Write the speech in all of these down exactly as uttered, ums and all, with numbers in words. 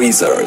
Wizard.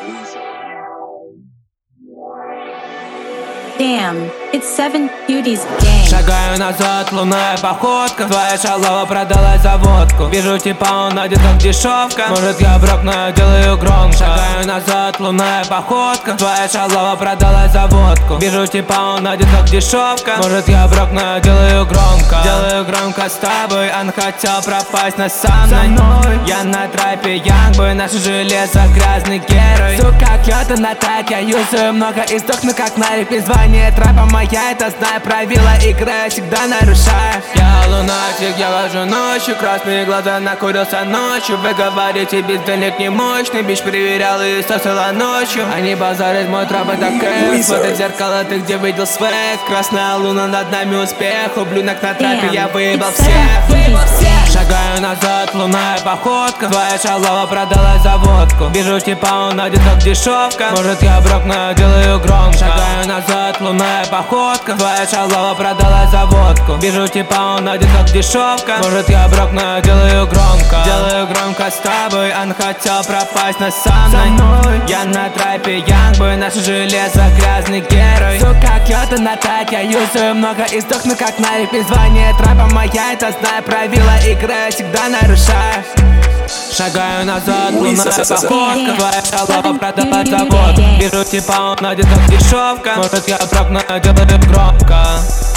Damn, it's seven cuties gang. Шагаю назад, лунная походка. Твоя шалава продалась за водку. Вижу типа он одет как дешевка. Может я брокну, я делаю громко. Шагаю назад, лунная походка. Твоя шалава продалась за водку. Вижу типа он одет как дешевка. Может я брокну, я делаю громко. Делаю громко с тобой. Он хотел пропасть, но со мной. Я на трапе янгбой, наше железо грязный герой. Сука, клёта на так, я юзаю много и сдохну как на призвание трапа моя, это знаю правила игры, я всегда нарушаю. Я лунатик, я вожу ночью, красные глаза, накурился ночью. Вы говорите, бездельник не мощный, бич проверял и сосала ночью. Они базарят, мой трап это кэш. Смотри в зеркало, ты где видел свек? Красная луна над нами успех. Ублюдок на трапе, я выебал всех. Шагаю назад, лунная походка. Твоя шалава продалась за водку. Вижу типа он одет как дешевка. Может я брокну, я делаю громко. Шагаю назад, лунная походка. Твоя шалава продалась за водку. Вижу типа он одет как дешевка. Может я брокну, я делаю громко. Делаю громко с тобой. Он хотел пропасть, но со мной. Я на трапе янгбой, наше железо грязный герой. Сука, клёта на так, я юзаю много и сдохну как на призвание трапа моя, это знаю правила игры, я всегда нарушаю. Шагаю назад, лунная походка. Твоя шалава продалась за водку. Вижу типа он одет как дешевка. Может я брокну, я делаю громко.